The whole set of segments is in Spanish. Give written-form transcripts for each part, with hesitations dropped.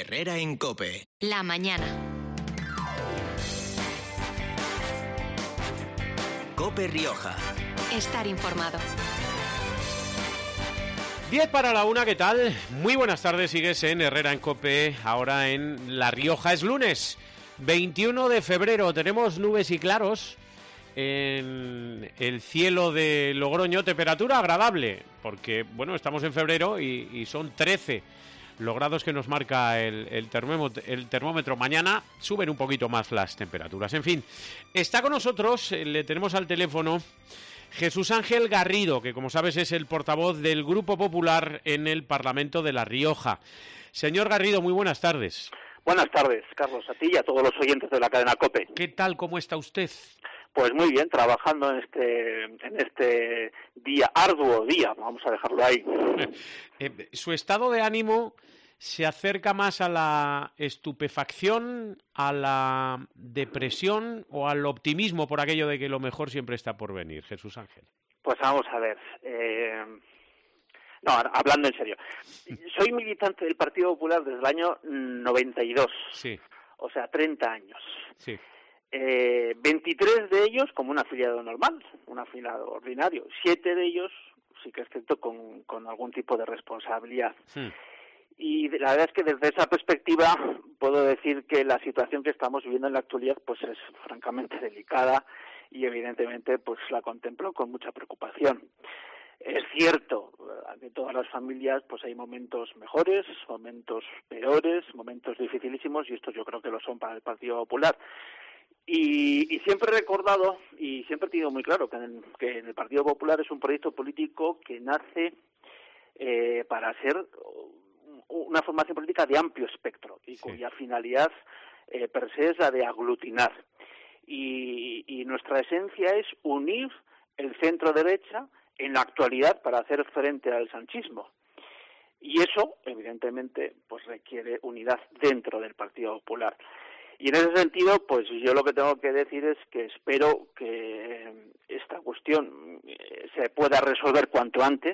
Herrera en COPE. La mañana. COPE Rioja. Estar informado. 10 para la 1, ¿qué tal? Muy buenas tardes, sigues en Herrera en COPE, ahora en La Rioja. Es lunes, 21 de febrero, tenemos nubes y claros en el cielo de Logroño, temperatura agradable, porque, bueno, estamos en febrero y son 13 los grados que nos marca el termómetro. Mañana suben un poquito más las temperaturas. En fin, está con nosotros, le tenemos al teléfono, Jesús Ángel Garrido, que como sabes es el portavoz del Grupo Popular en el Parlamento de La Rioja. Señor Garrido, muy buenas tardes. Buenas tardes, Carlos, a ti y a todos los oyentes de la cadena COPE. ¿Qué tal, cómo está usted? Pues muy bien, trabajando en este día, arduo día, vamos a dejarlo ahí. ¿Su estado de ánimo se acerca más a la estupefacción, a la depresión o al optimismo por aquello de que lo mejor siempre está por venir, Jesús Ángel? Pues vamos a ver. No, hablando en serio. Soy militante del Partido Popular desde el año 92. Sí. O sea, 30 años. Sí. 23 de ellos como un afiliado normal, un afiliado ordinario. 7 de ellos sí que es cierto con algún tipo de responsabilidad. Y la verdad es que desde esa perspectiva puedo decir que la situación que estamos viviendo en la actualidad pues es francamente delicada y evidentemente pues la contemplo con mucha preocupación. Es cierto que en todas las familias pues hay momentos mejores, momentos peores, momentos dificilísimos y estos yo creo que lo son para el Partido Popular. Y siempre he recordado y siempre he tenido muy claro que en el Partido Popular es un proyecto político que nace para ser una formación política de amplio espectro y cuya finalidad per se es la de aglutinar. Y nuestra esencia es unir el centro derecha en la actualidad para hacer frente al sanchismo. Y eso, evidentemente, pues requiere unidad dentro del Partido Popular. Y en ese sentido, pues yo lo que tengo que decir es que espero que esta cuestión se pueda resolver cuanto antes.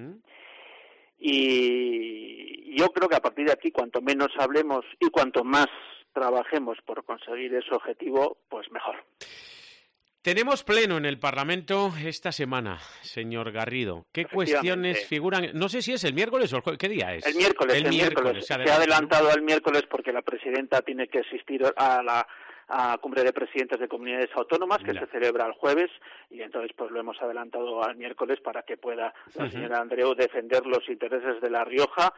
Y yo creo que a partir de aquí, cuanto menos hablemos y cuanto más trabajemos por conseguir ese objetivo, pues mejor. Tenemos pleno en el Parlamento esta semana, señor Garrido. ¿Qué cuestiones figuran? No sé si es el miércoles o el jueves. ¿Qué día es? El miércoles. Se ha adelantado al miércoles porque la presidenta tiene que asistir a la cumbre de presidentes de comunidades autónomas que se celebra el jueves y entonces pues lo hemos adelantado al miércoles para que pueda la señora Andreu defender los intereses de La Rioja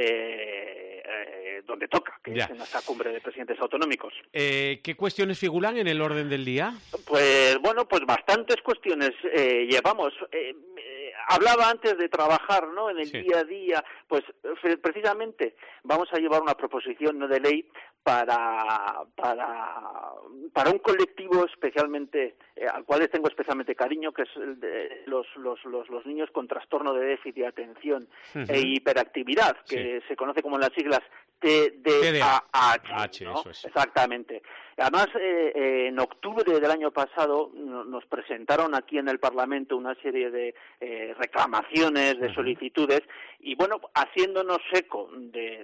donde toca, que es en esta cumbre de presidentes autonómicos. ¿Qué cuestiones figuran en el orden del día? Pues bueno, pues bastantes cuestiones llevamos. Hablaba antes de trabajar, ¿no? En el día a día, pues precisamente vamos a llevar una proposición no de ley para un colectivo especialmente al cual les tengo especialmente cariño, que es el de los niños con trastorno de déficit de atención e hiperactividad, que se conoce como en las siglas TDAH, ¿no? Eso es. Exactamente. Además, en octubre del año pasado nos presentaron aquí en el Parlamento una serie de reclamaciones, de solicitudes, y bueno, haciéndonos eco de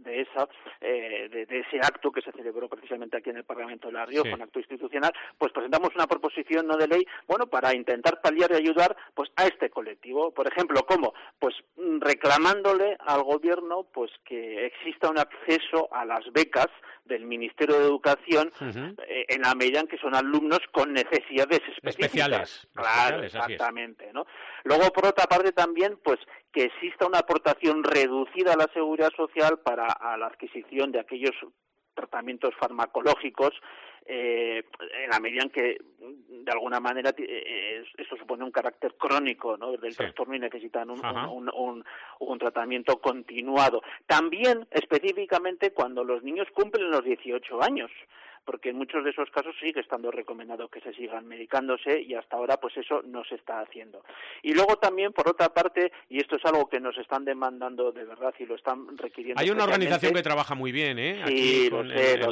ese acto que se celebró precisamente aquí en el Parlamento de La Rioja, un acto institucional, pues presentamos una proposición no de ley, bueno, para intentar paliar y ayudar pues a este colectivo. Por ejemplo, ¿cómo? Pues reclamándole al gobierno pues que exista un acceso a las becas del Ministerio de Educación en la medida en que son alumnos con necesidades especiales. Claro, exactamente, ¿no? Luego, por otra parte, también, pues, que exista una aportación reducida a la seguridad social para la adquisición de aquellos tratamientos farmacológicos en la medida en que de alguna manera esto supone un carácter crónico, ¿no? Del trastorno y necesitan un tratamiento continuado. También específicamente cuando los niños cumplen los 18 años, porque en muchos de esos casos sigue estando recomendado que se sigan medicándose y hasta ahora pues eso no se está haciendo. Y luego también, por otra parte, y esto es algo que nos están demandando de verdad y lo están requiriendo. Hay una organización que trabaja muy bien, ¿eh? Sí, lo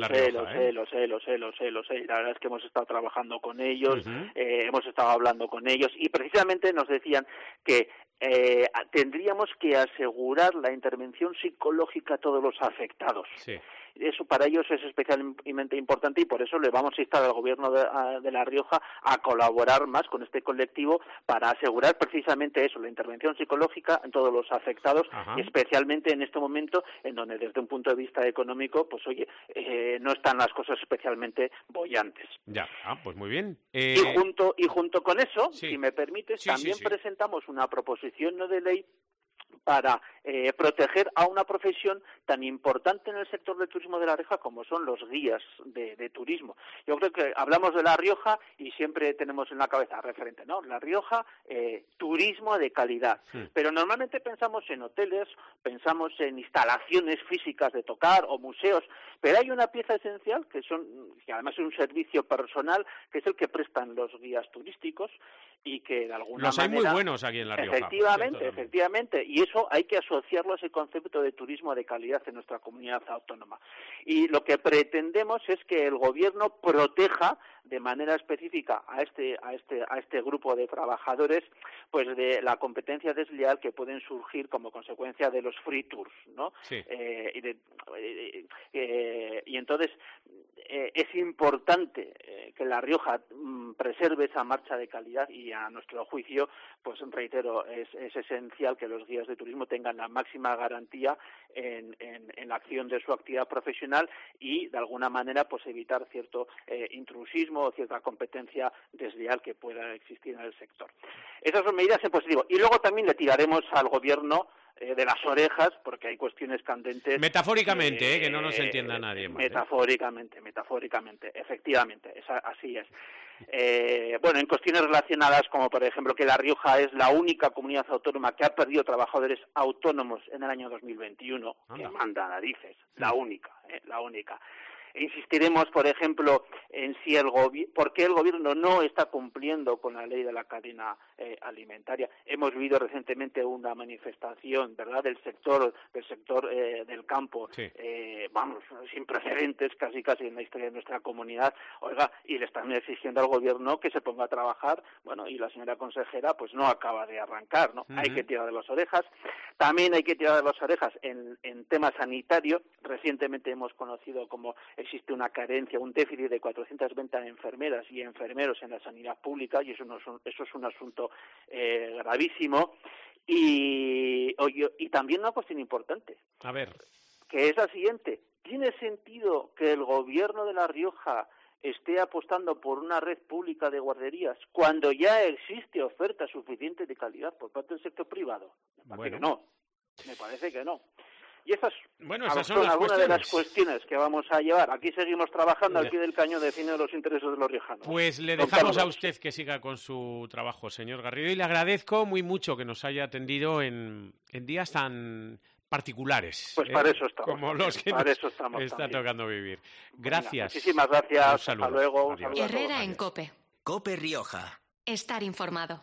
sé. La verdad es que hemos estado trabajando con ellos, hemos estado hablando con ellos y precisamente nos decían que tendríamos que asegurar la intervención psicológica a todos los afectados. Sí. Eso para ellos es especialmente importante y por eso le vamos a instar al Gobierno de La Rioja a colaborar más con este colectivo para asegurar precisamente eso, la intervención psicológica en todos los afectados, y especialmente en este momento en donde desde un punto de vista económico, pues oye, no están las cosas especialmente bollantes. Ya, pues muy bien. Y junto con eso, si me permites, también presentamos una proposición no de ley para proteger a una profesión tan importante en el sector del turismo de La Rioja como son los guías de turismo. Yo creo que hablamos de La Rioja y siempre tenemos en la cabeza referente, ¿no? La Rioja, turismo de calidad. Pero normalmente pensamos en hoteles, pensamos en instalaciones físicas de tocar o museos, pero hay una pieza esencial que además es un servicio personal, que es el que prestan los guías turísticos y que de alguna manera... Los hay muy buenos aquí en La Rioja. Efectivamente, y eso hay que asociarlo a ese concepto de turismo de calidad en nuestra comunidad autónoma. Y lo que pretendemos es que el Gobierno proteja de manera específica a este grupo de trabajadores, pues de la competencia desleal que pueden surgir como consecuencia de los free tours, ¿no? Sí. Y entonces es importante que La Rioja preserve esa marcha de calidad y a nuestro juicio, pues reitero, es esencial que los guías de turismo tengan la máxima garantía en la acción de su actividad profesional y de alguna manera pues evitar cierto intrusismo o cierta competencia desleal que pueda existir en el sector. Esas son medidas en positivo. Y luego también le tiraremos al Gobierno de las orejas, porque hay cuestiones candentes... Metafóricamente, que no nos entienda nadie más. Metafóricamente, efectivamente, así es. Bueno, en cuestiones relacionadas como, por ejemplo, que La Rioja es la única comunidad autónoma que ha perdido trabajadores autónomos en el año 2021, que manda narices, la única. Insistiremos, por ejemplo, en si por qué el Gobierno no está cumpliendo con la ley de la cadena alimentaria. Hemos vivido recientemente una manifestación, ¿verdad?, del sector del campo, sin precedentes casi en la historia de nuestra comunidad. Oiga, y le están exigiendo al Gobierno que se ponga a trabajar, bueno, y la señora consejera pues no acaba de arrancar, ¿no? Hay que tirar de las orejas. También hay que tirar de las orejas en tema sanitario. Recientemente hemos conocido cómo existe una carencia, un déficit de 420 enfermeras y enfermeros en la sanidad pública, y eso es un asunto gravísimo. Y también una cuestión importante, a ver, que es la siguiente: ¿tiene sentido que el Gobierno de La Rioja esté apostando por una red pública de guarderías cuando ya existe oferta suficiente de calidad por parte del sector privado? Me parece que no. Y esas son algunas de las cuestiones que vamos a llevar. Aquí seguimos trabajando al pie del cañón defendiendo los intereses de los riojanos. Pues le dejamos a usted que siga con su trabajo, señor Garrido, y le agradezco muy mucho que nos haya atendido en días tan particulares. Pues para eso estamos. Como los que nos está tocando vivir. Gracias. Muchísimas gracias. Hasta luego. Herrera en COPE. COPE Rioja. Estar informado.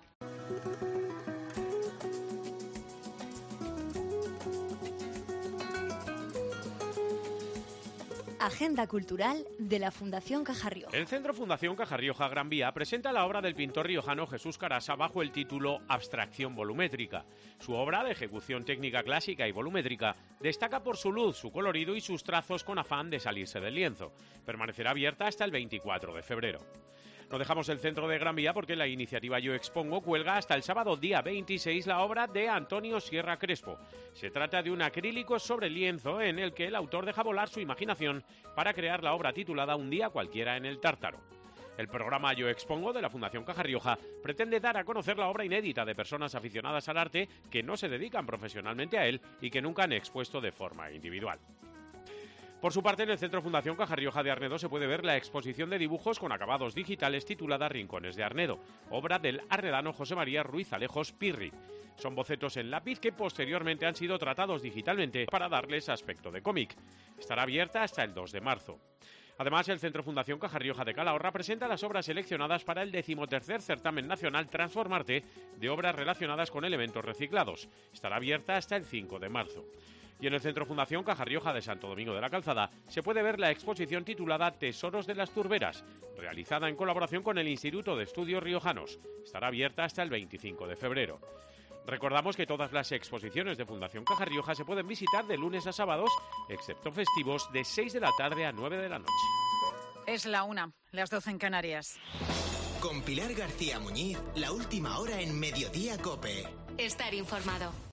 Agenda cultural de la Fundación Caja Rioja. El Centro Fundación Caja Rioja Gran Vía presenta la obra del pintor riojano Jesús Carasa bajo el título Abstracción volumétrica. Su obra, de ejecución técnica clásica y volumétrica, destaca por su luz, su colorido y sus trazos con afán de salirse del lienzo. Permanecerá abierta hasta el 24 de febrero. No dejamos el centro de Gran Vía porque la iniciativa Yo Expongo cuelga hasta el sábado día 26 la obra de Antonio Sierra Crespo. Se trata de un acrílico sobre lienzo en el que el autor deja volar su imaginación para crear la obra titulada Un día cualquiera en el Tártaro. El programa Yo Expongo de la Fundación Caja Rioja pretende dar a conocer la obra inédita de personas aficionadas al arte que no se dedican profesionalmente a él y que nunca han expuesto de forma individual. Por su parte, en el Centro Fundación Caja Rioja de Arnedo se puede ver la exposición de dibujos con acabados digitales titulada Rincones de Arnedo, obra del arnedano José María Ruiz Alejos Pirri. Son bocetos en lápiz que posteriormente han sido tratados digitalmente para darles aspecto de cómic. Estará abierta hasta el 2 de marzo. Además, el Centro Fundación Caja Rioja de Calahorra presenta las obras seleccionadas para el 13º Certamen Nacional Transformarte de obras relacionadas con elementos reciclados. Estará abierta hasta el 5 de marzo. Y en el Centro Fundación Caja Rioja de Santo Domingo de la Calzada se puede ver la exposición titulada Tesoros de las Turberas, realizada en colaboración con el Instituto de Estudios Riojanos. Estará abierta hasta el 25 de febrero. Recordamos que todas las exposiciones de Fundación Caja Rioja se pueden visitar de lunes a sábados, excepto festivos, de 6 de la tarde a 9 de la noche. Es la 1, las 12 en Canarias. Con Pilar García Muñiz, la última hora en Mediodía COPE. Estar informado.